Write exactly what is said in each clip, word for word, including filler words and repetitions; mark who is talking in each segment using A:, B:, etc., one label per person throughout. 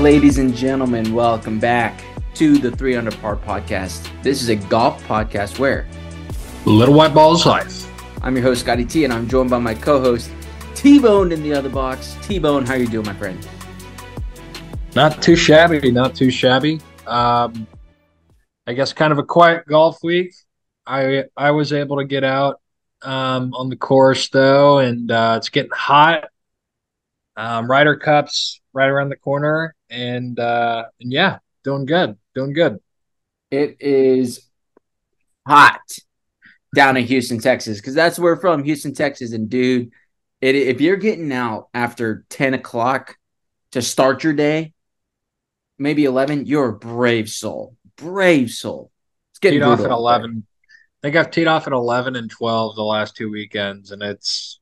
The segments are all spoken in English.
A: Ladies and gentlemen, welcome back to the Three Under Par podcast. This is a golf podcast where
B: Little White Ball is life.
A: I'm your host, Scotty T, and I'm joined by my co-host, T-Bone in the other box. T-Bone, how you doing, my friend?
B: Not too shabby, not too shabby. Um, I guess kind of a quiet golf week. I I was able to get out um, on the course, though, and uh, it's getting hot. Um, Ryder Cup's right around the corner, and uh, and yeah, doing good, doing good.
A: It is hot down in Houston, Texas, because that's where we're from, Houston, Texas. And dude, it, if you're getting out after ten o'clock to start your day, maybe eleven, you're a brave soul. Brave soul. It's getting
B: Teed off at
A: brutal out
B: eleven. I think I've teed off at eleven and twelve the last two weekends, and it's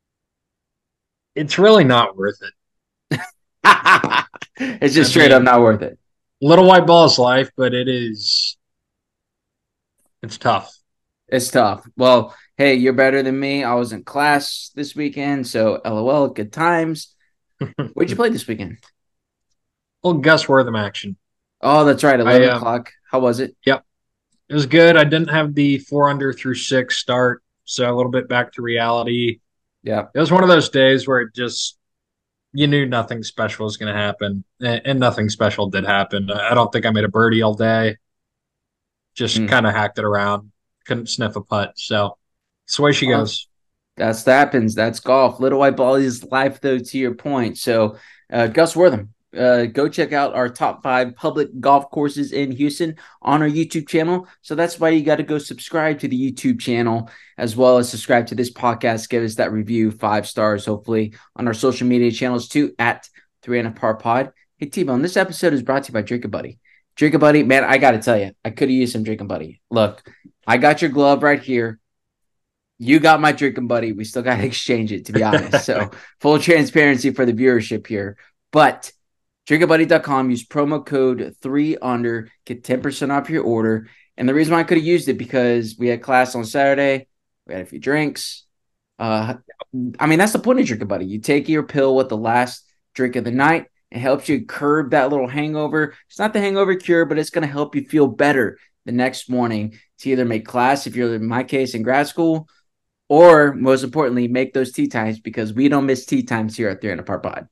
B: it's really not worth it.
A: there. It's just
B: I
A: straight
B: mean,
A: up not worth it.
B: Little White Ball is life, but it is it's tough.
A: It's tough. Well, hey, you're better than me. I was in class this weekend, so LOL, good times. Where'd you play this weekend?
B: Little Gus Wortham action.
A: Oh, that's right, eleven
B: I, um,
A: o'clock. How was it?
B: Yep. It was good. I didn't have the four under through six start, so a little bit back to reality.
A: Yeah.
B: It was one of those days where it just you knew nothing special was going to happen, and, and nothing special did happen. I don't think I made a birdie all day. Just
A: Mm.
B: kind of hacked it around. Couldn't sniff a putt. So that's the way she
A: Well,
B: goes.
A: That's that happens. That's golf. Little White Ball is life, though, to your point. So, uh, Gus Wortham, uh, go check out our top five public golf courses in Houston on our YouTube channel. So that's why you got to go subscribe to the YouTube channel as well as subscribe to this podcast. Give us that review, five stars, hopefully, on our social media channels too, at Three and a Par Pod. Hey, T-Bone, this episode is brought to you by Drink a Buddy. Drink a Buddy, man, I got to tell you, I could have used some Drink a Buddy. Look, I got your glove right here. You got my drinking buddy. We still got to exchange it, to be honest. So full transparency for the viewership here. But drink a buddy dot com, use promo code three under, get ten percent off your order. And the reason why I could have used it because we had class on Saturday. We had a few drinks. Uh, I mean, that's the point of Drink a Buddy. You take your pill with the last drink of the night. It helps you curb that little hangover. It's not the hangover cure, but it's going to help you feel better the next morning to either make class, if you're in my case in grad school, or most importantly, make those tea times because we don't miss tea times here at Three Under Par Pod.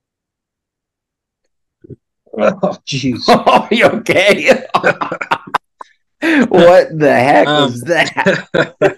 B: Oh, jeez.
A: Oh, you okay? What the heck
B: Um,
A: was that?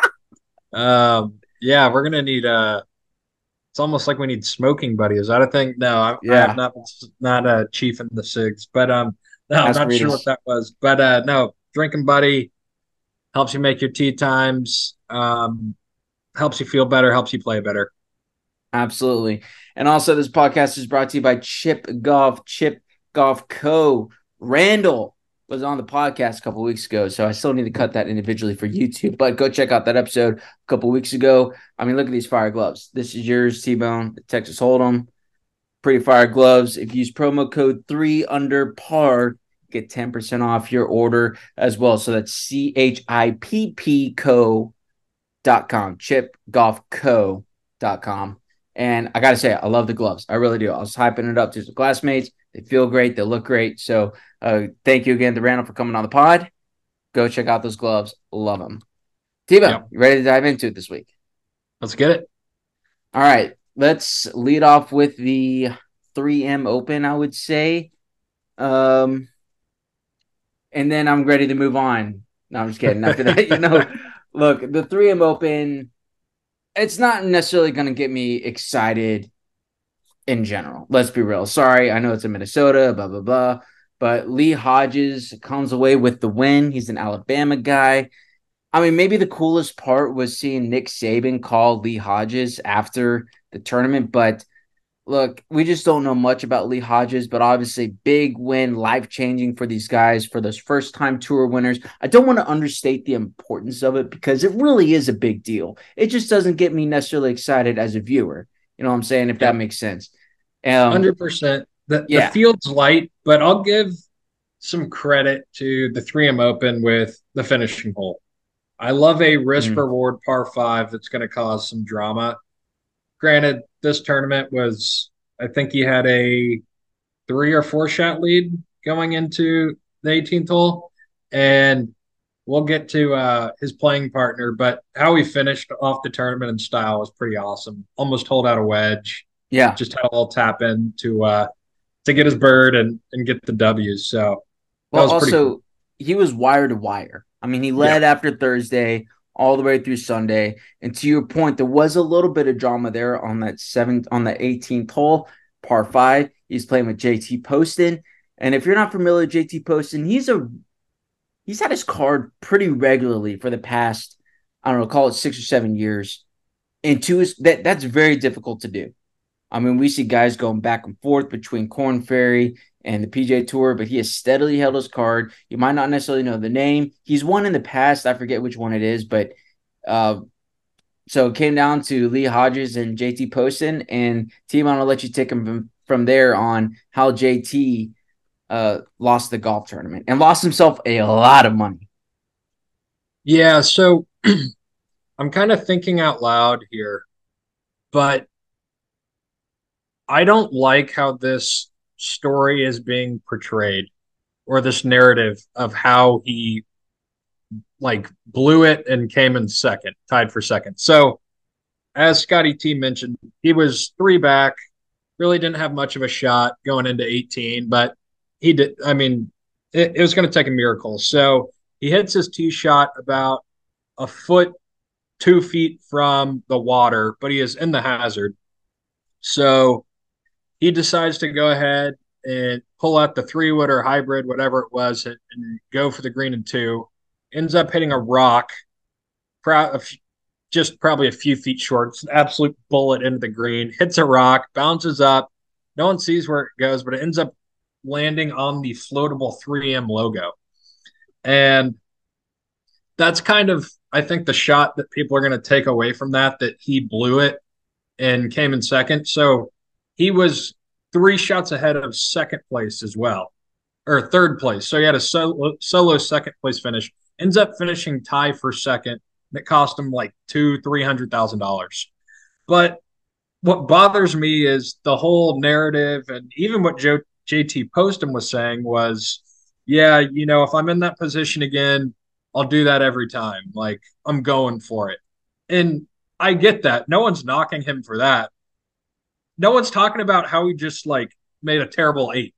B: um, yeah, we're gonna need uh It's almost like we need smoking buddy. Is that a thing? No, I, I
A: Yeah.
B: have not not a chief in the SIGs, but um, no, I'm
A: Ask
B: not sure
A: Reedus.
B: what that was. But uh, no, drinking buddy helps you make your tea times. Um, helps you feel better. Helps you play better.
A: Absolutely. And also, this podcast is brought to you by Chip Golf, Chip Golf Co. Randall was on the podcast a couple weeks ago, so I still need to cut that individually for YouTube. But go check out that episode a couple weeks ago. I mean, look at these fire gloves. This is yours, T-Bone, the Texas Hold'em. Pretty fire gloves. If you use promo code three under par, get ten percent off your order as well. So that's C H I P P co dot com, chip golf co dot com. And I got to say, I love the gloves. I really do. I was hyping it up to some classmates. They feel great. They look great. So uh, thank you again to Randall for coming on the pod. Go check out those gloves. Love them. T-Bone,
B: Yep.
A: you ready to dive into it this week?
B: Let's get it.
A: All right. Let's lead off with the three M Open, I would say. Um, and then I'm ready to move on. No, I'm just kidding. After that, you know, look, the three M Open, it's not necessarily going to get me excited in general. Let's be real. Sorry, I know it's in Minnesota, blah, blah, blah. But Lee Hodges comes away with the win. He's an Alabama guy. I mean, maybe the coolest part was seeing Nick Saban call Lee Hodges after the tournament. But look, we just don't know much about Lee Hodges, but obviously big win, life-changing for these guys, for those first-time tour winners. I don't want to understate the importance of it because it really is a big deal. It just doesn't get me necessarily excited as a viewer. You know what I'm saying? If that
B: Yeah.
A: makes sense. Um,
B: Hundred percent. The
A: yeah.
B: the field's light, but I'll give some credit to the three M Open with the finishing hole. I love a risk
A: Mhm.
B: reward par five that's going to cause some drama. Granted, this tournament was, I think he had a three or four shot lead going into the eighteenth hole. And we'll get to uh, his playing partner, but how he finished off the tournament in style was pretty awesome. Almost hold out a wedge,
A: Yeah.
B: just had a little tap in to uh, to get his bird and and get the W. So that
A: Well,
B: was pretty
A: also
B: cool.
A: he was wire to wire. I mean, he
B: Yeah,
A: led after Thursday all the way through Sunday. And to your point, there was a little bit of drama there on that seventh on the eighteenth hole, par five. He's playing with J T Poston. And if you're not familiar with J T Poston, he's a he's had his card pretty regularly for the past, I don't know, call it six or seven years. And two is that that's very difficult to do. I mean, we see guys going back and forth between Corn Ferry and the P G A Tour, but he has steadily held his card. You might not necessarily know the name. He's won in the past. I forget which one it is, but uh, so it came down to Lee Hodges and J T Poston. And Team, I'll let you take him from, from there on how J T uh, lost the golf tournament and lost himself a lot of money.
B: yeah. So I'm kind of thinking out loud here, but I don't like how this story is being portrayed or this narrative of how he like blew it and came in second, tied for second. So as Scotty T mentioned, he was three back, really didn't have much of a shot going into eighteen, but he did. I mean, it, it was going to take a miracle. So he hits his tee shot about a foot, two feet from the water, but he is in the hazard. So he decides to go ahead and pull out the three wood or hybrid, whatever it was, and, and go for the green and two. Ends up hitting a rock, just probably a few feet short. It's an absolute bullet into the green. Hits a rock, bounces up. No one sees where it goes, but it ends up landing on the floatable three M logo. And that's kind of, I think, the shot that people are going to take away from that, that he blew it and came in second. So he was three shots ahead of second place as well, or third place. So he had a solo, solo second place finish. Ends up finishing tie for second. And it cost him like two, three hundred thousand dollars. But what bothers me is the whole narrative, and even what Joe, J T Poston was saying was, yeah, you know, if I'm in that position again, I'll do that every time. Like I'm going for it. And I get that. No one's knocking him for that. No one's talking about how he just like made a terrible eight,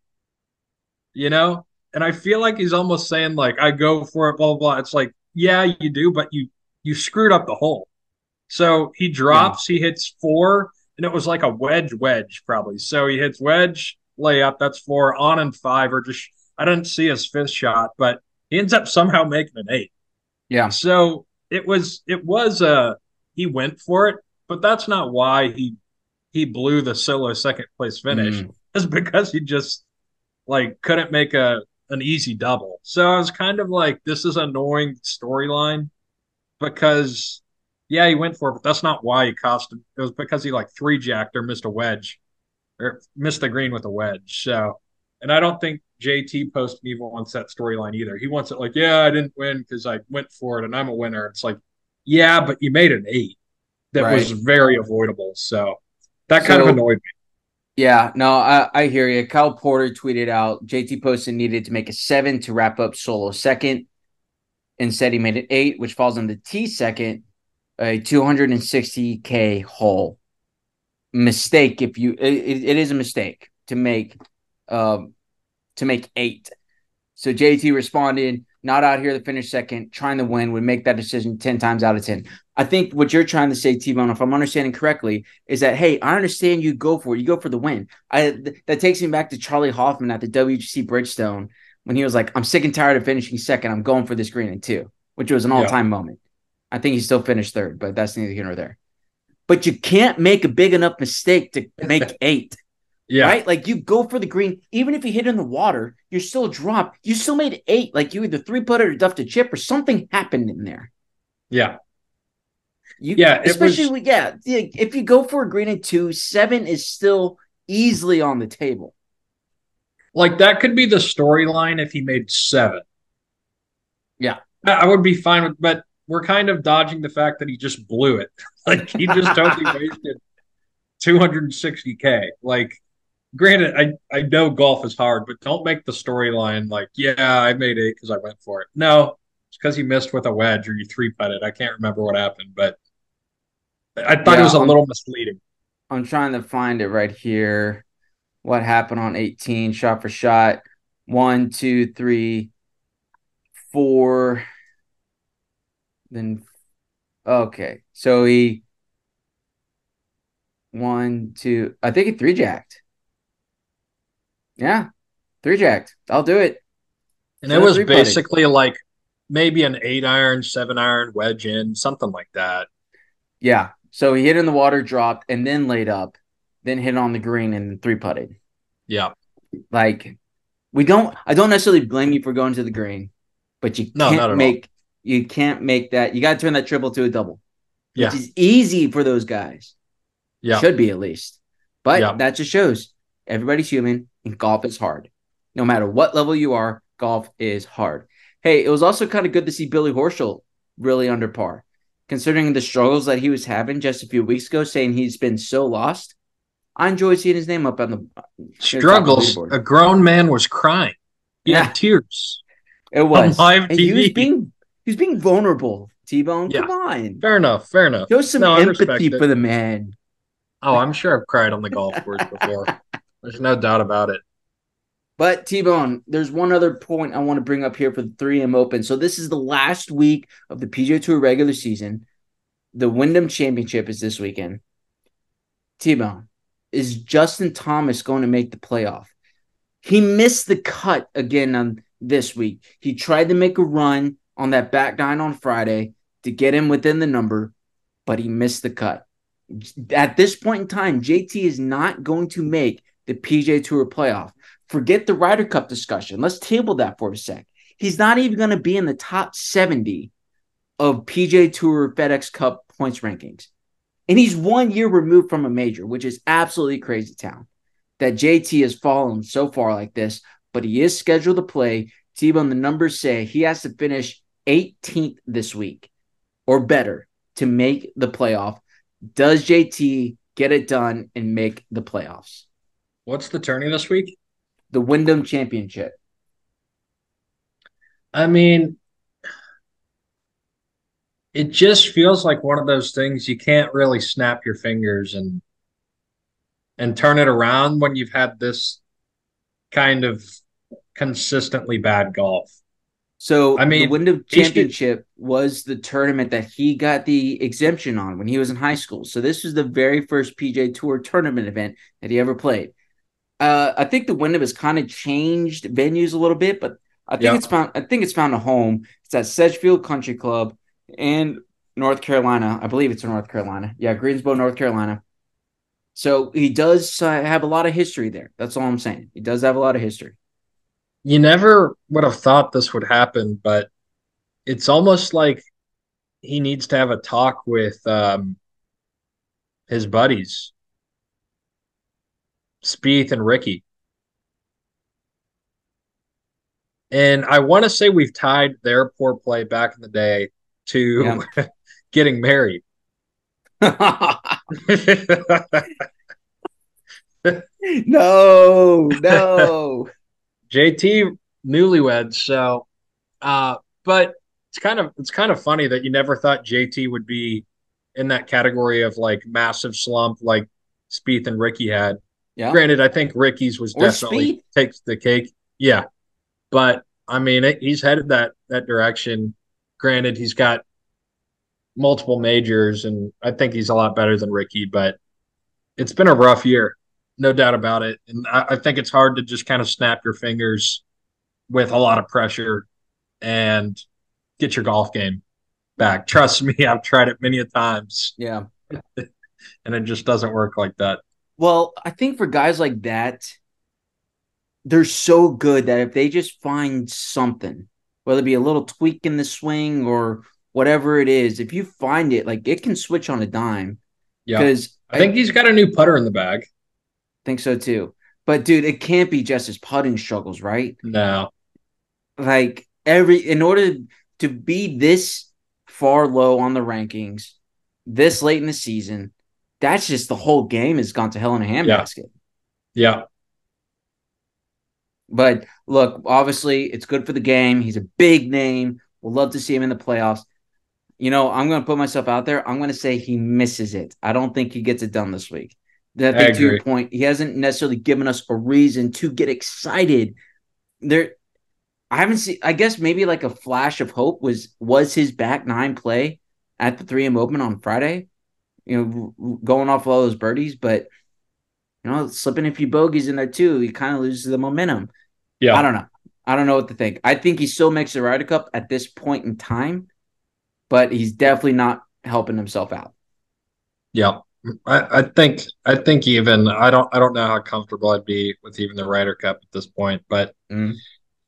B: you know? And I feel like he's almost saying like, I go for it, blah, blah, blah. It's like, yeah, you do, but you, you screwed up the hole. So he
A: Yeah.
B: drops, he hits four, and it was like a wedge wedge probably. So he hits wedge, layup, that's four, on and five, or just, I didn't see his fifth shot, but he ends up somehow making an eight.
A: Yeah.
B: So it was, it was, uh, he went for it, but that's not why he, he blew the solo second place finish.
A: Mm.
B: It's because he just like couldn't make a, an easy double. So I was kind of like, this is an annoying storyline because yeah, he went for it, but that's not why he cost him. It was because he like three jacked or missed a wedge or missed the green with a wedge. So, and I don't think J T Poston even wants that storyline either. He wants it like, yeah, I didn't win because I went for it and I'm a winner. It's like, yeah, but you made an eight that was
A: Right.
B: very avoidable. So that kind of
A: So
B: annoyed me.
A: yeah, no, I, I hear you. Kyle Porter tweeted out J T Poston needed to make a seven to wrap up solo second. Instead, he made it eight, which falls on the T second, a two hundred sixty K hole. Mistake if you it, it is a mistake to make um to make eight. So J T responded, not out here to finish second, trying to win, would make that decision ten times out of ten. I think what you're trying to say, T-Bone, if I'm understanding correctly, is that, hey, I understand you go for it. You go for the win. I th- That takes me back to Charlie Hoffman at the W G C Bridgestone when he was like, I'm sick and tired of finishing second. I'm going for this green and two, which was an
B: Yeah.
A: all-time moment. I think he still finished third, but that's neither here nor there. But you can't make a big enough mistake to make eight.
B: Yeah.
A: Right? Like you go for the green, even if you hit in the water, you're still dropped. You still made eight. Like you either three putted or duffed a chip or something happened in there.
B: Yeah.
A: You,
B: Yeah.
A: especially
B: Was,
A: with, yeah, if you go for a green and two, seven is still easily on the table.
B: like that could be the storyline if he made seven.
A: Yeah.
B: I, I would be fine with, but we're kind of dodging the fact that he just blew it. Like he just totally wasted two hundred sixty K. Like granted, I I know golf is hard, but don't make the storyline like, yeah, I made eight because I went for it. No, it's because you missed with a wedge or you three putted. I can't remember what happened, but I thought it
A: Yeah,
B: was a
A: I'm
B: little misleading.
A: I'm trying to find it right here. What happened on eighteen, shot for shot? One, two, three, four. Then okay. So he one, two. I think he three jacked. Yeah, three jacked. I'll do it.
B: And it
A: Should have
B: was
A: three putted.
B: basically like maybe an eight iron, seven iron wedge in, something like that.
A: Yeah. So he hit in the water, dropped, and then laid up, then hit on the green and three putted.
B: Yeah.
A: Like we don't I don't necessarily blame you for going to the green, but you
B: No,
A: can't
B: not at all.
A: make you can't make that. You got to turn that triple to a double, which
B: Yeah.
A: is easy for those guys.
B: Yeah.
A: Should be at least. But
B: Yeah.
A: that just shows everybody's human and golf is hard. No matter what level you are, golf is hard. Hey, it was also kind of good to see Billy Horschel really under par, considering the struggles that he was having just a few weeks ago, saying he's been so lost. I enjoy seeing his name up on the, near the top of the
B: Struggles.
A: leaderboard.
B: A grown man was crying. He
A: Yeah,
B: had tears
A: it
B: on
A: was.
B: live
A: And he was
B: T V.
A: being he was being vulnerable. T-Bone,
B: Yeah.
A: come on.
B: Fair enough. Fair enough.
A: Show some
B: No, I
A: empathy
B: respect it.
A: for the man.
B: Oh, I'm sure I've cried on the golf course before. There's no doubt about it.
A: But T-Bone, there's one other point I want to bring up here for the three M Open. So this is the last week of the P G A Tour regular season. The Wyndham Championship is this weekend. T-Bone, is Justin Thomas going to make the playoff? He missed the cut again on this week. He tried to make a run on that back nine on Friday to get him within the number, but he missed the cut. At this point in time, J T is not going to make the P G A Tour playoff. Forget the Ryder Cup discussion. Let's table that for a sec. He's not even going to be in the top seventy of P G A Tour FedEx Cup points rankings. And he's one year removed from a major, which is absolutely crazy town that J T has fallen so far like this, but he is scheduled to play. T-Bone, the numbers say he has to finish eighteenth this week or better to make the playoff. Does J T get it done and make the playoffs?
B: What's the tourney this week?
A: The Wyndham Championship.
B: I mean, it just feels like one of those things you can't really snap your fingers and and turn it around when you've had this kind of consistently bad golf.
A: So
B: I
A: the
B: mean,
A: Wyndham
B: he should,
A: Championship was the tournament that he got the exemption on when he was in high school. So this was the very first P G A Tour tournament event that he ever played. Uh, I think the Wyndham has kind of changed venues a little bit, but I think
B: yeah.
A: it's found. I think it's found a home. It's at Sedgefield Country Club in North Carolina. I believe it's in North Carolina. Yeah, Greensboro, North Carolina. So he does uh, have a lot of history there. That's all I'm saying. He does have a lot of history.
B: You never would have thought this would happen, but it's almost like he needs to have a talk with um, his buddies, Spieth and Ricky. And I want to say we've tied their poor play back in the day to
A: Yeah.
B: getting married.
A: no, no.
B: J T newlyweds, so uh but it's kind of it's kind of funny that you never thought J T would be in that category of like massive slump like Spieth and Ricky had.
A: Yeah.
B: Granted, I think Ricky's was
A: Or
B: definitely
A: Spieth.
B: takes the cake. Yeah. But I mean, it, he's headed that that direction. Granted, he's got multiple majors and I think he's a lot better than Ricky, but it's been a rough year, no doubt about it. And I, I think it's hard to just kind of snap your fingers with a lot of pressure and get your golf game back. Trust me, I've tried it many a times
A: Yeah.
B: and it just doesn't work like that.
A: Well, I think for guys like that, they're so good that if they just find something, whether it be a little tweak in the swing or whatever it is, if you find it, like it can switch on a dime.
B: Yeah.
A: Because
B: I think
A: I
B: he's got a new putter in the bag.
A: think so too. But dude, it can't be just his putting struggles, right?
B: No.
A: Like every in order to be this far low on the rankings, this late in the season, that's just the whole game has gone to hell in a
B: Yeah.
A: handbasket.
B: Yeah.
A: But look, obviously, it's good for the game. He's a big name. We'll love to see him in the playoffs. You know, I'm going to put myself out there. I'm going to say he misses it. I don't think he gets it done this week. I
B: I
A: think to your
B: agree.
A: point, he hasn't necessarily given us a reason to get excited. There, I haven't seen. I guess maybe like a flash of hope was was his back nine play at the three M Open on Friday. You know, going off all those birdies, but you know, slipping a few bogeys in there too, he kind of loses the momentum. I
B: Yeah.
A: don't know. I don't know what to think. I think he still makes the Ryder Cup at this point in time, but he's definitely not helping himself out.
B: Yeah. I, I think I think even I don't I don't know how comfortable I'd be with even the Ryder Cup at this point, but
A: Mm,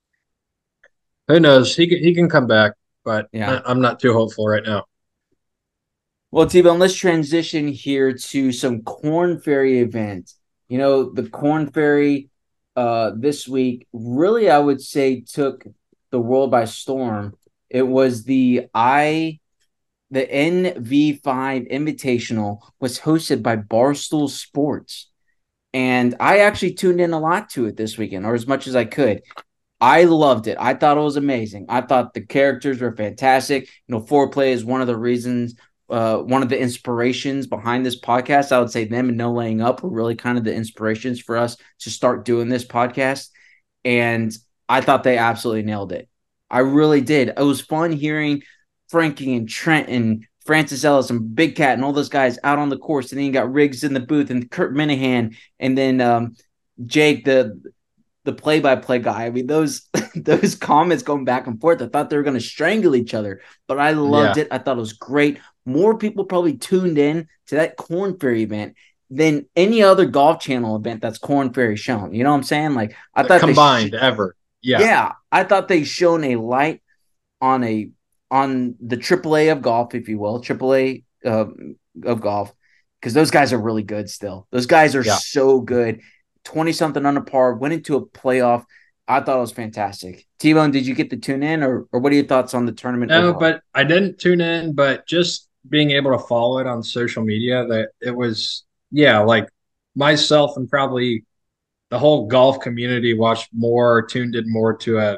B: who knows? He can, he can come back, but I,
A: yeah.
B: I'm not too hopeful right now.
A: Well, T-Bone, let's transition here to some Corn Ferry events. You know, the Corn Ferry uh, this week really, I would say, took the world by storm. It was the I the N V five Invitational was hosted by Barstool Sports. And I actually tuned in a lot to it this weekend, or as much as I could. I loved it. I thought it was amazing. I thought the characters were fantastic. You know, foreplay is one of the reasons, uh, one of the inspirations behind this podcast. I would say them and No Laying Up were really kind of the inspirations for us to start doing this podcast. And I thought they absolutely nailed it. I really did. It was fun hearing Frankie and Trent and Francis Ellis and Big Cat and all those guys out on the course. And then you got Riggs in the booth and Kurt Minahan and then um, Jake, the the play-by-play guy. I mean, those those comments going back and forth. I thought they were going to strangle each other, but I loved
B: Yeah.
A: it. I thought it was great. More people probably tuned in to that Corn Ferry event than any other Golf Channel event that's Corn Ferry shown. You know what I'm saying? Like I thought they, sh-
B: Combined ever. Yeah.
A: yeah, I thought they shone a light on a on the triple A of golf, if you will, triple A uh, of golf, because those guys are really good still. Those guys are
B: Yeah.
A: so good. twenty something under par, went into a playoff. I thought it was fantastic. T-Bone, did you get to tune in, or, or what are your thoughts on the tournament
B: No,
A: overall?
B: but I didn't tune in, but just being able to follow it on social media, that it was, yeah, like myself and probably the whole golf community watched more, tuned in more to a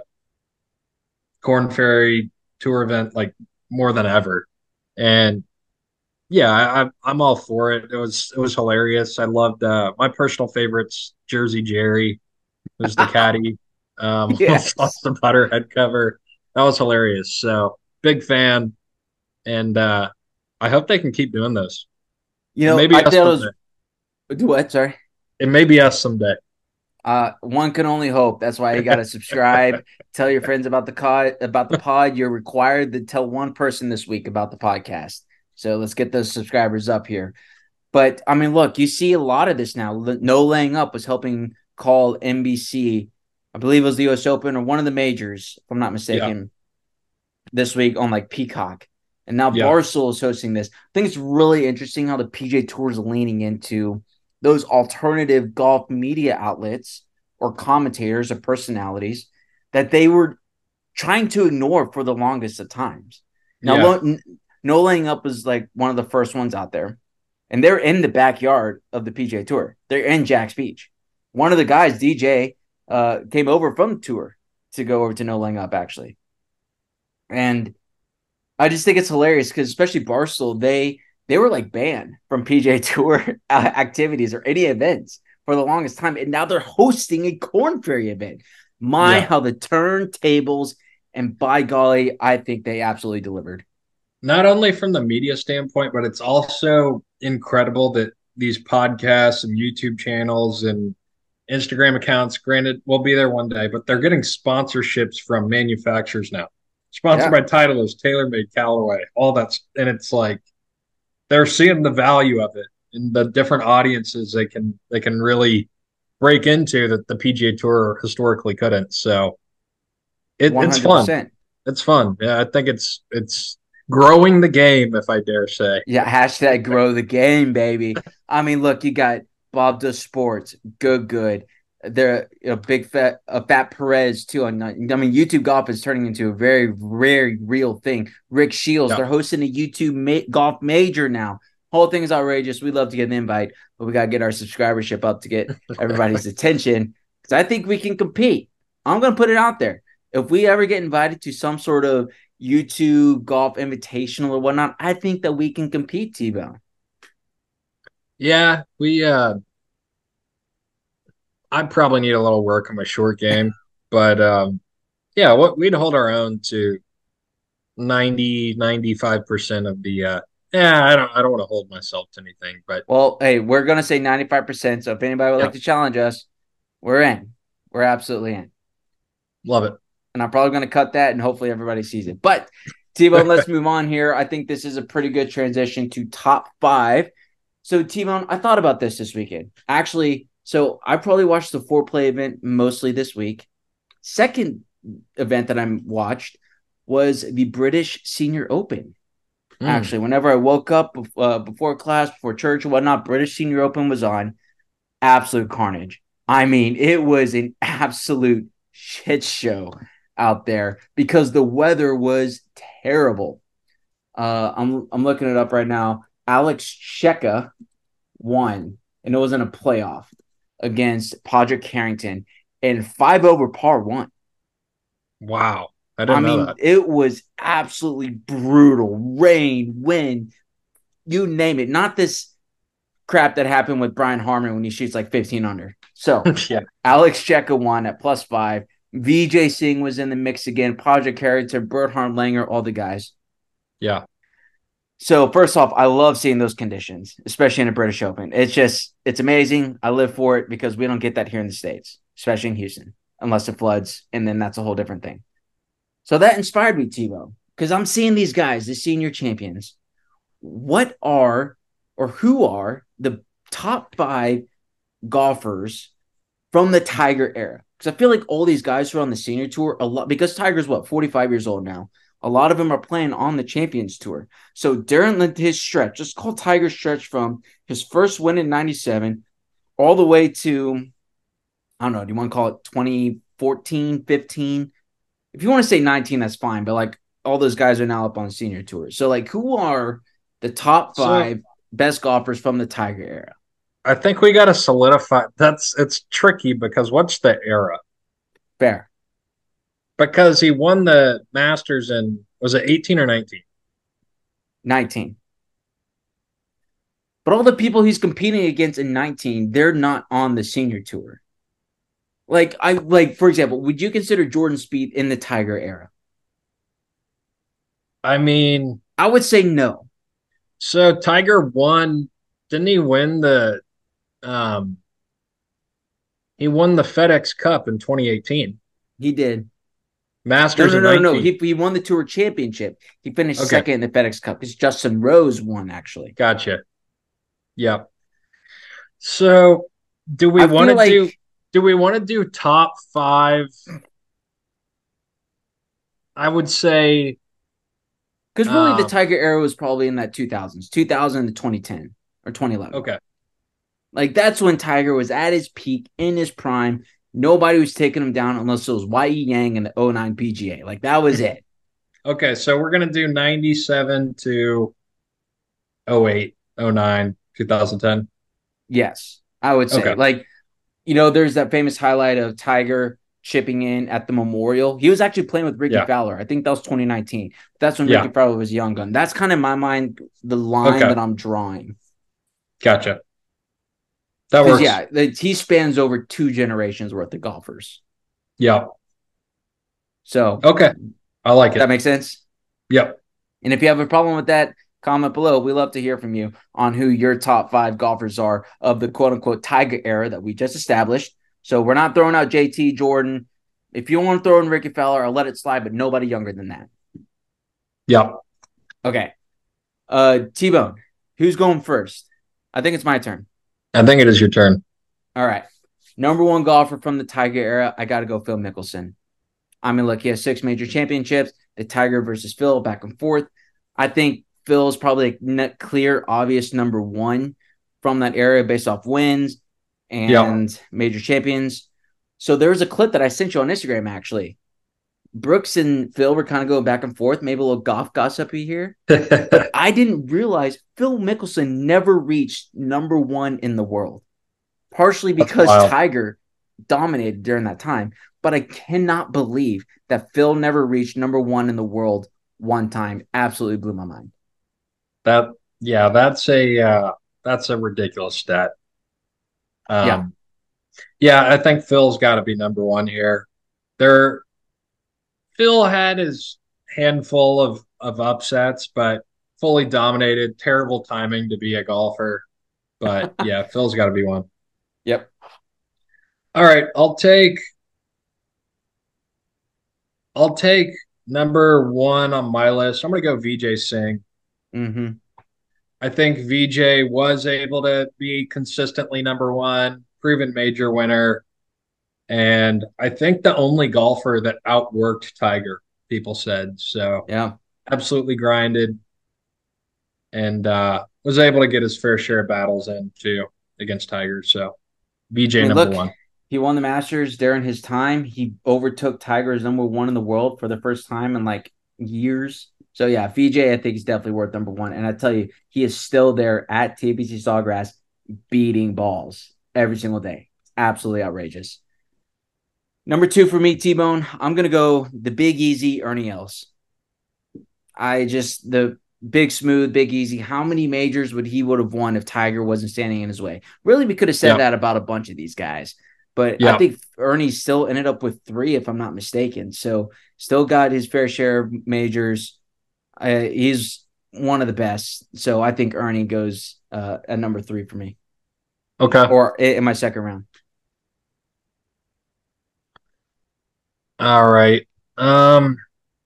B: Corn Ferry tour event like more than ever. And yeah, I, I'm all for it. It was it was hilarious. I loved uh, my personal favorites, Jersey Jerry, who's the caddy, um, off
A: Yes.
B: the putter head cover. That was hilarious. So big fan, and uh, I hope they can keep doing those.
A: You
B: And
A: know,
B: maybe
A: I
B: us
A: thought it was
B: someday.
A: do what? Sorry.
B: It may be us someday.
A: Uh, one can only hope. That's why you got to subscribe. Tell your friends about the pod. About the pod. You're required to tell one person this week about the podcast. So let's get those subscribers up here. But I mean, look, you see a lot of this now. No Laying Up was helping call N B C. I believe it was the U S Open or one of the majors, if I'm not
B: Yeah,
A: mistaken, this week on like Peacock. And now
B: yeah,
A: Barstool is hosting this. I think it's really interesting how the P G A Tour is leaning into those alternative golf media outlets or commentators or personalities that they were trying to ignore for the longest of times. Now,
B: yeah,
A: lo- No Laying Up is like one of the first ones out there, and they're in the backyard of the P G A Tour. They're in Jack's Beach. One of the guys, D J, uh, came over from the tour to go over to No Laying Up, actually. And I just think it's hilarious because especially Barstool, they they were like banned from P G A Tour activities or any events for the longest time, and now they're hosting a Corn Ferry event. My,
B: yeah.
A: how the turntables, and by golly, I think they absolutely delivered.
B: Not only from the media standpoint, but it's also incredible that these podcasts and YouTube channels and Instagram accounts, granted, we'll be there one day, but they're getting sponsorships from manufacturers now. Sponsored
A: Yeah,
B: by Titleist, TaylorMade, Callaway, all that's, and it's like they're seeing the value of it and the different audiences they can they can really break into that the P G A Tour historically couldn't. So it, it's fun.
A: one hundred percent.
B: It's fun. Yeah, I think it's it's growing the game, if I dare say.
A: Yeah, hashtag grow the game, baby. I mean, look, you got Bob does sports, good, good. They're you know, big fat, uh, fat Perez too. I mean, YouTube golf is turning into a very, very real thing. Rick Shields,
B: Yeah.
A: they're hosting a YouTube ma- golf major now. Whole thing is outrageous. We'd love to get an invite, but we gotta get our subscribership up to get everybody's attention because I think we can compete. I'm going to put it out there. If we ever get invited to some sort of YouTube golf invitational or whatnot, I think that we can compete, T-Bone.
B: Yeah, we uh I probably need a little work on my short game, but um yeah, what we'd hold our own to ninety, ninety-five percent of the uh yeah, I don't I don't want to hold myself to anything, but
A: Well, hey, we're going to say ninety-five percent. So if anybody would
B: yeah,
A: like to challenge us, we're in. We're absolutely in.
B: love it.
A: And I'm probably going to cut that and hopefully everybody sees it. But T-Bone, let's move on here. I think this is a pretty good transition to top five. So T-Bone, I thought about this this weekend. Actually, so I probably watched the four-play event mostly this week. Second event that I watched was the British Senior Open. Mm. Actually, whenever I woke up uh, before class, before church and whatnot, British Senior Open was on. Absolute carnage. I mean, it was an absolute shit show out there because the weather was terrible. Uh, I'm I'm looking it up right now. Alex Cheka won, and it was in a playoff against Padraig Harrington, and five over par one.
B: Wow. I didn't
A: I
B: know
A: mean,
B: that.
A: it was absolutely brutal. Rain, wind, you name it. Not this crap that happened with Brian Harman when he shoots like fifteen under. So,
B: yeah.
A: Alex Cheka won at plus five. Vijay Singh was in the mix again. Padraig Harrington, Bernhard Langer, all the guys.
B: Yeah.
A: So, first off, I love seeing those conditions, especially in a British Open. It's just, it's amazing. I live for it because we don't get that here in the States, especially in Houston, unless it floods, and then that's a whole different thing. So that inspired me, T-Bone, because I'm seeing these guys, the senior champions. What are, or who are the top five golfers from the Tiger era? Because I feel like all these guys who are on the senior tour, a lot, because Tiger's what, forty-five years old now. A lot of them are playing on the Champions Tour. So during his stretch, just call Tiger's stretch from his first win in ninety-seven all the way to, I don't know, do you want to call it twenty fourteen, fifteen? If you want to say nineteen, that's fine. But like all those guys are now up on senior tour. So like who are the top five so, best golfers from the Tiger era?
B: I think we got to solidify. That's it's tricky because what's the era?
A: Fair.
B: Because he won the Masters in, was it eighteen or nineteen?
A: nineteen. But all the people he's competing against in nineteen, they're not on the senior tour. Like, I like, for example, would you consider Jordan Spieth in the Tiger era?
B: I mean,
A: I would say no.
B: So Tiger won, didn't he win the um he won the FedEx Cup in twenty eighteen?
A: He did.
B: Masters
A: no, no,
B: in
A: no,
B: nineteen.
A: no. He, he won the Tour Championship. He finished
B: okay.
A: second in the FedEx Cup because Justin Rose won, actually.
B: Gotcha. Yep. So do we want to like... do do we want to do top five? I would say
A: because really um, the Tiger era was probably in that two thousands, two thousand to twenty ten or twenty eleven.
B: Okay.
A: Like that's when Tiger was at his peak, in his prime. Nobody was taking him down unless it was Y E Yang and the oh nine P G A. Like that was it.
B: Okay, so we're going to do ninety-seven to oh eight, oh nine, two thousand ten.
A: Yes, I would say. Okay. Like, you know, there's that famous highlight of Tiger chipping in at the Memorial. He was actually playing with Ricky yeah. Fowler. I think that was twenty nineteen. That's when yeah. Ricky Fowler was a young gun. That's kind of in my mind the line okay. that I'm drawing.
B: Gotcha. That works.
A: Yeah, he spans over two generations worth of golfers.
B: Yeah.
A: So
B: okay, I like it.
A: That makes sense.
B: Yep.
A: And if you have a problem with that, comment below. We love to hear from you on who your top five golfers are of the quote unquote Tiger era that we just established. So we're not throwing out J T, Jordan. If you want to throw in Ricky Fowler, I'll let it slide, but nobody younger than that.
B: Yep.
A: Okay. Uh, T-Bone, who's going first? I think it's my turn.
B: I think it is your turn.
A: All right. Number one golfer from the Tiger era, I got to go Phil Mickelson. I mean, look, he has six major championships, the Tiger versus Phil, back and forth. I think Phil's probably a clear, obvious number one from that era based off wins and yep. major champions. So there was a clip that I sent you on Instagram, actually. Brooks and Phil were kind of going back and forth, maybe a little golf gossipy here. But I didn't realize Phil Mickelson never reached number one in the world, partially because Tiger dominated during that time. but I cannot believe that Phil never reached number one in the world one time. Absolutely blew my mind.
B: That yeah, that's a uh, that's a ridiculous stat.
A: Yeah.
B: Um, yeah, I think Phil's got to be number one here. There, Phil had his handful of of upsets, but fully dominated. Terrible timing to be a golfer, but yeah, Phil's got to be one.
A: Yep.
B: All right, I'll take I'll take number one on my list. I'm gonna go Vijay Singh.
A: Mm-hmm.
B: I think V J was able to be consistently number one, proven major winner, and I think the only golfer that outworked Tiger, people said. So
A: Yeah.
B: absolutely grinded and uh, was able to get his fair share of battles in too against Tiger. So
A: I
B: V J
A: mean,
B: number
A: look,
B: one.
A: he won the Masters during his time. He overtook Tiger as number one in the world for the first time in like years. So yeah, V J I think is definitely worth number one. And I tell you, he is still there at T P C Sawgrass beating balls every single day. Absolutely outrageous. Number two for me, T-Bone, I'm gonna go the Big Easy Ernie Els. I just the big smooth, big easy. How many majors would he would have won if Tiger wasn't standing in his way? Really, we could have said
B: Yeah,
A: that about a bunch of these guys, but I
B: yeah.
A: think Ernie still ended up with three, if I'm not mistaken. So still got his fair share of majors. Uh, he's one of the best. So I think Ernie goes uh, at number three for me,
B: Okay.
A: or in my second round.
B: All right. Um.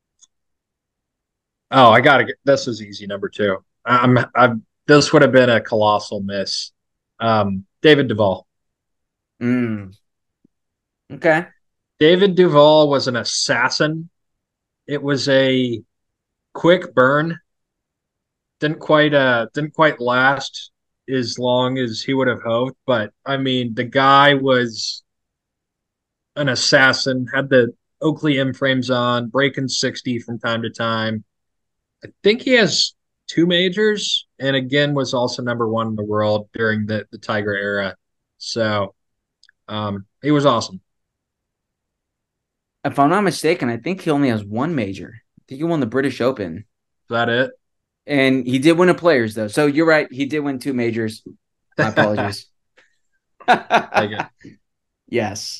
B: Oh, I gotta get this is easy. Number two. I'm. I'm. This would have been a colossal miss. Um. David Duval.
A: Mm, okay.
B: David Duval was an assassin. It was a quick burn. Didn't quite uh didn't quite last as long as he would have hoped, but I mean the guy was an assassin, had the Oakley M frames on, breaking sixty from time to time. I think he has two majors and again was also number one in the world during the, the Tiger era. So um he was awesome.
A: If I'm not mistaken, I think he only has one major. I think he won the British Open.
B: Is that it?
A: And he did win a players though. So you're right. He did win two majors. My apologies.
B: Take it.
A: Yes.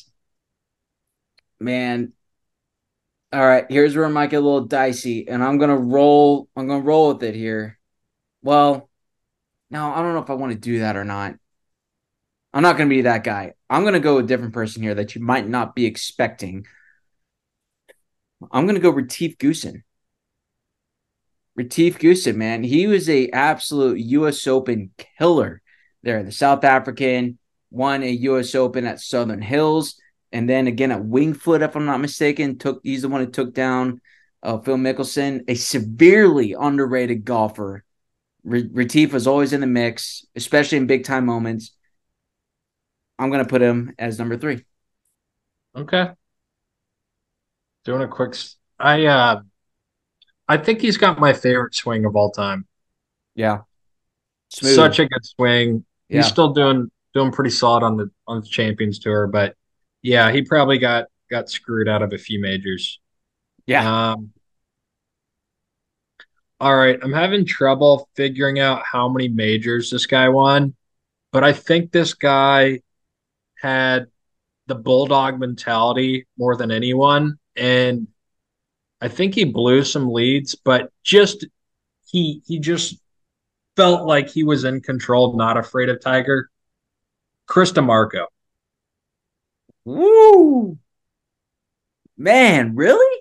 A: Man. All right. Here's where it might get a little dicey. And I'm gonna roll. I'm gonna roll with it here. Well, no, I don't know if I want to do that or not. I'm not gonna be that guy. I'm gonna go with a different person here that you might not be expecting. I'm gonna go Retief Goosen. Retief Goosen, man. He was a absolute U S Open killer there. The South African won a U S Open at Southern Hills, and then again at Winged Foot, if I'm not mistaken. Took he's the one who took down uh, Phil Mickelson, a severely underrated golfer. Retief was always in the mix, especially in big time moments. I'm gonna put him as number three.
B: Okay. Doing a quick I uh I think he's got my favorite swing of all time.
A: Yeah, smooth.
B: Such a good swing. He's
A: Yeah,
B: still doing doing pretty solid on the on the Champions Tour, but yeah, he probably got got screwed out of a few majors.
A: yeah.
B: Um, all right, I'm having trouble figuring out how many majors this guy won, but I think this guy had the bulldog mentality more than anyone, and I think he blew some leads, but just he he just felt like he was in control, not afraid of Tiger. Chris DeMarco.
A: Woo, man, really?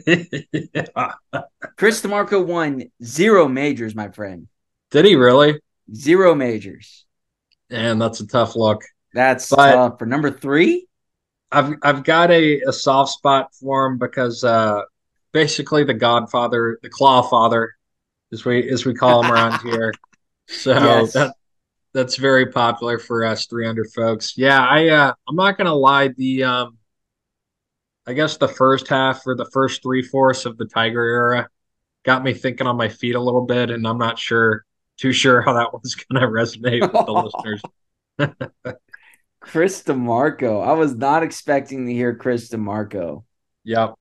A: Chris DeMarco won zero majors, my friend.
B: Did he really?
A: Zero majors.
B: And that's a tough look.
A: That's
B: But
A: tough. For number three?
B: I've I've got a, a soft spot for him because uh, basically the Godfather, the Claw Father, as we as we call him around here. So
A: Yes.
B: that that's very popular for us three hundred folks. Yeah, I uh, I'm not gonna lie. The um, I guess the first half or the first three fourths of the Tiger era got me thinking on my feet a little bit, and I'm not sure too sure how that was gonna resonate with the listeners.
A: Chris DeMarco. I was not expecting to hear Chris DeMarco.
B: Yep.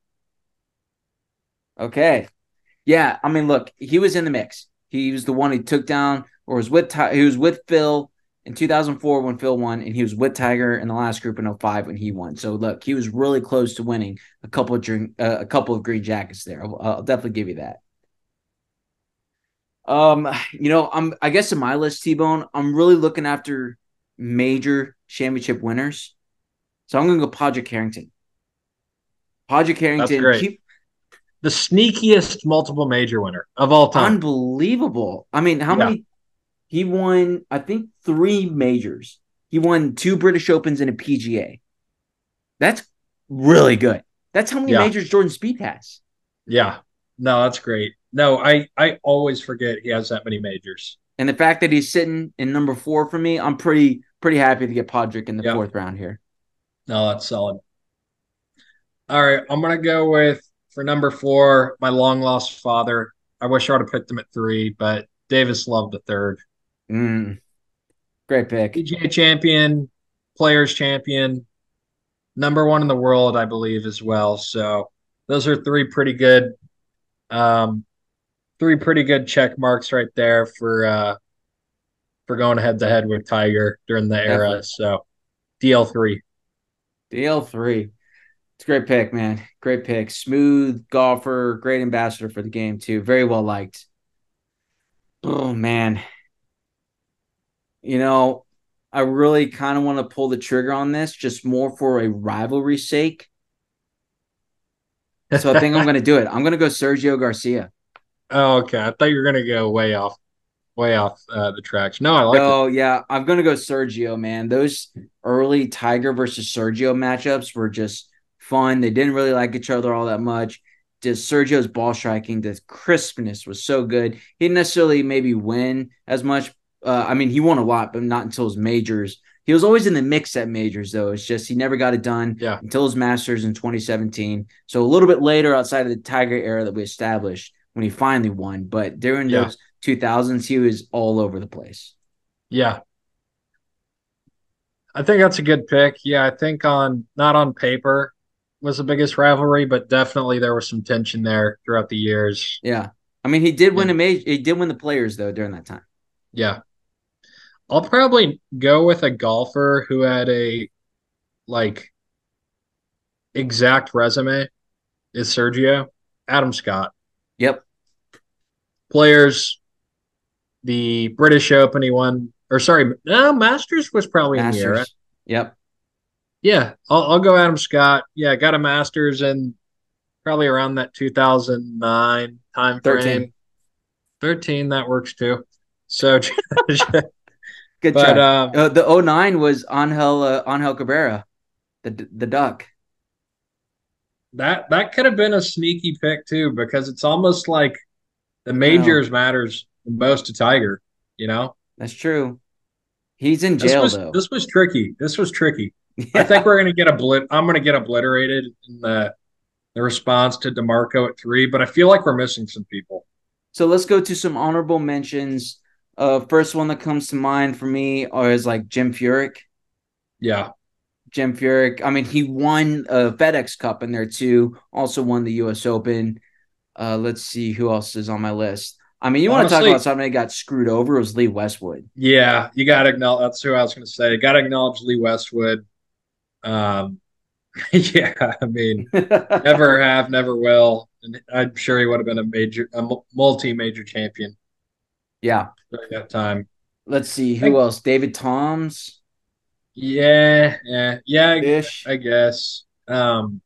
A: Okay. Yeah, I mean, look, he was in the mix. He was the one who took down or was with Ty- he was with Phil in two thousand four when Phil won, and he was with Tiger in the last group in oh five when he won. So look, he was really close to winning a couple of drink, uh, a couple of green jackets there. I'll, I'll definitely give you that. Um, you know, I'm I guess in my list, T-Bone, I'm really looking after major championship winners. So I'm gonna go Padraig Harrington. Padraig
B: That's
A: Harrington,
B: great.
A: keep
B: The sneakiest multiple major winner of all time.
A: unbelievable. I mean, how
B: Yeah.
A: many he won, I think, three majors. He won two British Opens and a P G A. That's really good. That's how many
B: Yeah.
A: majors Jordan Spieth has.
B: Yeah. No, that's great. No, I I always forget he has that many majors.
A: And the fact that he's sitting in number four for me, I'm pretty pretty happy to get Padraig in the
B: Yep.
A: fourth round here.
B: No, that's solid. All right, I'm gonna go with for number four, my long lost father. I wish I would have picked him at three, but Davis Love the third.
A: Mm, great pick.
B: P G A champion, players champion, number one in the world, I believe, as well. So those are three pretty good, um, three pretty good check marks right there for uh, for going head to head with Tiger during the era.
A: Definitely.
B: So D L three.
A: D L three. It's a great pick, man. Great pick. Smooth golfer, great ambassador for the game, too. Very well liked. Oh, man. You know, I really kind of want to pull the trigger on this just more for a rivalry's sake. So I think I'm going to do it. I'm going to go Sergio Garcia.
B: Oh, okay. I thought you were gonna go way off, way off uh, the tracks. No, I like it.
A: No, yeah, I'm going to go Sergio, man. Those early Tiger versus Sergio matchups were just fun. They didn't really like each other all that much. Just Sergio's ball striking, the crispness was so good. He didn't necessarily maybe win as much. Uh, I mean, he won a lot, but not until his majors. He was always in the mix at majors, though. It's just he never got it done
B: Yeah,
A: until his Masters in twenty seventeen. So a little bit later, outside of the Tiger era that we established, when he finally won. But during
B: yeah,
A: those two thousands, he was all over the place.
B: yeah. I think that's a good pick. Yeah, I think on not on paper was the biggest rivalry, but definitely there was some tension there throughout the years.
A: Yeah. I mean, he did win a
B: And
A: major. He did win the players, though, during that time.
B: yeah, I'll probably go with a golfer who had a like exact resume is Sergio Adam Scott.
A: Yep.
B: Players, the British Open he won, or sorry, no, Masters was probably in the era.
A: Masters. Yep.
B: Yeah, I'll, I'll go Adam Scott. Yeah, got a Masters in probably around that two thousand nine time
A: thirteen.
B: frame. thirteen, that works too. So,
A: Good
B: but
A: try.
B: um,
A: Uh, the oh nine was Angel, uh, Angel Cabrera, the, the duck.
B: that that could have been a sneaky pick too, because it's almost like the
A: I know.
B: majors matters the most to Tiger. You know,
A: That's true. He's in
B: this
A: jail,
B: was
A: though.
B: this was tricky. This was tricky. I think
A: Yeah.
B: we're gonna get a blit. I'm gonna get obliterated in the the response to DeMarco at three, but I feel like we're missing some people.
A: So let's go to some honorable mentions. Uh, first one that comes to mind for me is like Jim Furyk.
B: Yeah,
A: Jim Furyk. I mean, he won a FedEx Cup in there too. Also won the U S Open. Uh, let's see who else is on my list. I mean, you want to talk about
B: honestly,
A: somebody that got screwed over? It was Lee Westwood.
B: yeah, you got to acknowledge. That's who I was gonna say. Got to acknowledge Lee Westwood. Um, yeah, I mean, never have, never will. And I'm sure he would have been a major, a multi-major champion
A: Yeah.
B: during that time.
A: Let's see
B: I
A: who
B: think,
A: else. David Toms
B: yeah, yeah, yeah, I,
A: ish.
B: I guess. Um,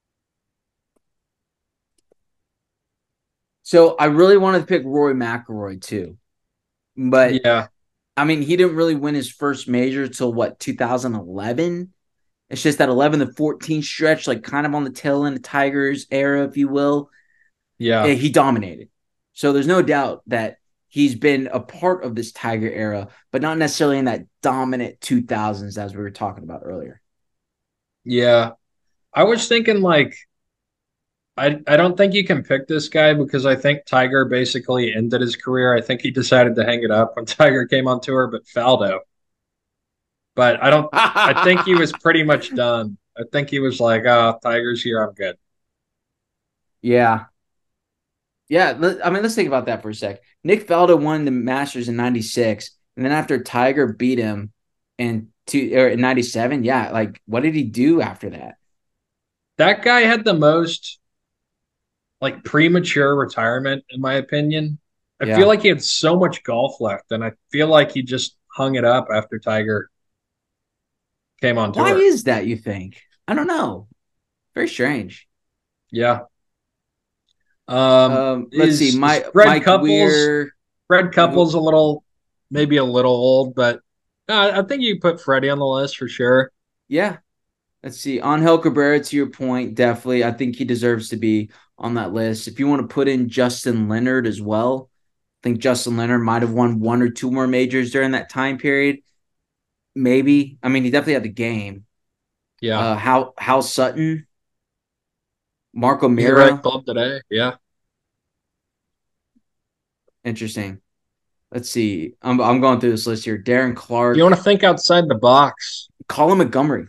A: So I really wanted to pick Rory McIlroy too, but
B: yeah,
A: I mean, he didn't really win his first major till what two thousand eleven. It's just that eleven to fourteen stretch, like kind of on the tail end of Tigers era, if you will.
B: yeah,
A: eh, He dominated. So there's no doubt that he's been a part of this Tiger era, but not necessarily in that dominant two thousands as we were talking about earlier.
B: yeah. I was thinking like I I don't think you can pick this guy because I think Tiger basically ended his career. I think he decided to hang it up when Tiger came on tour, but Faldo. But I don't. I think he was pretty much done. I think he was like, "Oh, Tiger's here. I'm good."
A: Yeah. Yeah. I mean, let's think about that for a sec. Nick Faldo won the Masters in ninety-six. And then after Tiger beat him in, two, or in ninety-seven, yeah, like what did he do after that?
B: That guy had the most like premature retirement, in my opinion. I feel
A: Yeah.
B: like he had so much golf left, and I feel like he just hung it up after Tiger came on
A: Why
B: tour.
A: is that, you think? I don't know. Very strange.
B: Yeah. Um,
A: Um, let's see.
B: is is
A: My
B: Fred
A: Mike
B: Couples?
A: Weir.
B: Fred Couples a little, maybe a little old, but uh, I think you put Freddie on the list for sure.
A: Yeah. Let's see. Angel Cabrera, to your point, definitely. I think he deserves to be on that list. If you want to put in Justin Leonard as well, I think Justin Leonard might have won one or two more majors during that time period. Maybe. I mean, he definitely had the game.
B: Yeah.
A: Uh, Hal, Hal Sutton, Marco
B: He's a right
A: Mira.
B: club today. Yeah.
A: Interesting. Let's see. I'm, I'm going through this list here. Darren Clark.
B: You want to think outside the box.
A: Colin Montgomery.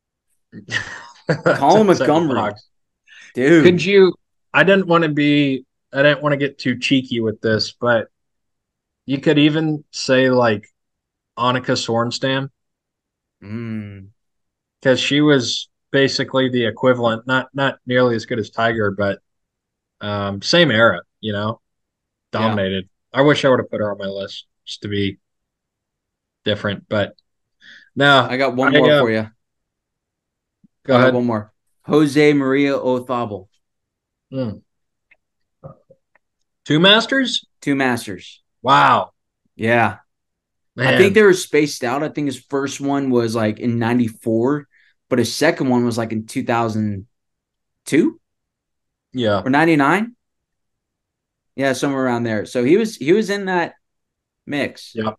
A: Colin Montgomery. Dude.
B: Could you I didn't want to be I didn't want to get too cheeky with this, but you could even say like Annika Sorenstam.
A: Mm.
B: Because she was basically the equivalent, not not nearly as good as Tiger, but um, same era, you know, dominated. Yeah. I wish I would have put her on my list just to be different, but no.
A: I got one I, more uh, for you.
B: Go
A: I
B: ahead.
A: One more. Jose Maria Othabel.
B: Hmm. Two Masters?
A: Two Masters.
B: Wow.
A: Yeah. Man. I think they were spaced out. I think his first one was like in ninety-four, but his second one was like in two thousand two.
B: Yeah.
A: Or ninety-nine. Yeah, somewhere around there. So he was he was in that mix.
B: Yeah.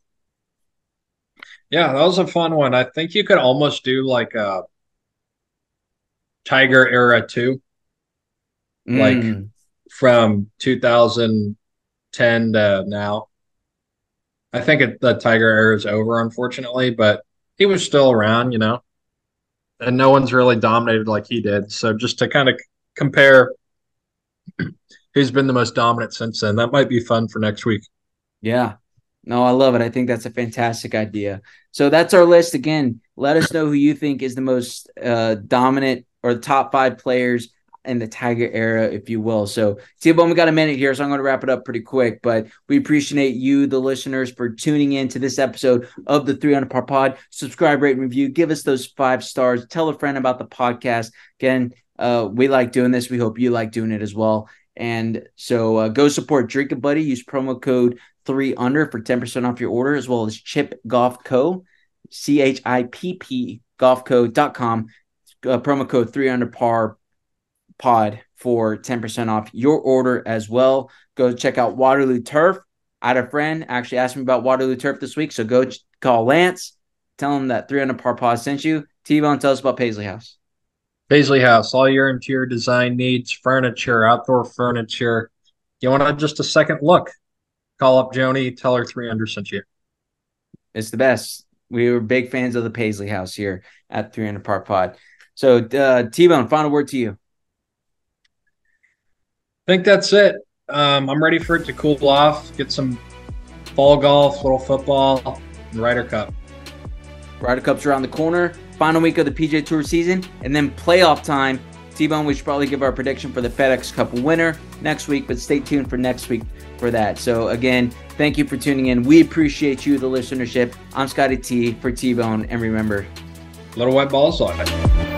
B: Yeah, that was a fun one. I think you could almost do like a Tiger era too. Mm. Like from two thousand ten to now. I think it, the Tiger era is over, unfortunately, but he was still around, you know, and no one's really dominated like he did. So just to kind of compare who's been the most dominant since then, that might be fun for next week.
A: Yeah. No, I love it. I think that's a fantastic idea. So that's our list. Again, let us know who you think is the most uh, dominant or the top five players in the Tiger era, if you will. So, T-Bone, we got a minute here, so I'm going to wrap it up pretty quick. But we appreciate you, the listeners, for tuning in to this episode of the three under par Pod. Subscribe, rate, and review. Give us those five stars. Tell a friend about the podcast. Again, uh, we like doing this. We hope you like doing it as well. And so uh, go support Drink It Buddy. Use promo code three under for ten percent off your order, as well as Chip Golf Co. C H I P P golf co dot com. Uh, promo code three under par pod for ten percent off your order as well. Go check out Waterloo Turf. I had a friend actually asked me about Waterloo Turf this week, so go ch- call Lance. Tell him that three under par pod sent you. T-Bone, tell us about Paisley House.
B: Paisley House, all your interior design needs, furniture, outdoor furniture. You want just a second look? Call up Joni, tell her three under sent you.
A: It's the best. We were big fans of the Paisley House here at three under par pod. So, uh, T-Bone, final word to you.
B: I think that's it. Um, I'm ready for it to cool off, get some fall golf, little football, and Ryder Cup.
A: Ryder Cup's around the corner. Final week of the P G A Tour season, and then playoff time. T-Bone, we should probably give our prediction for the FedEx Cup winner next week, but stay tuned for next week for that. So, again, thank you for tuning in. We appreciate you, the listenership. I'm Scotty T for T-Bone, and remember,
B: little white balls on it.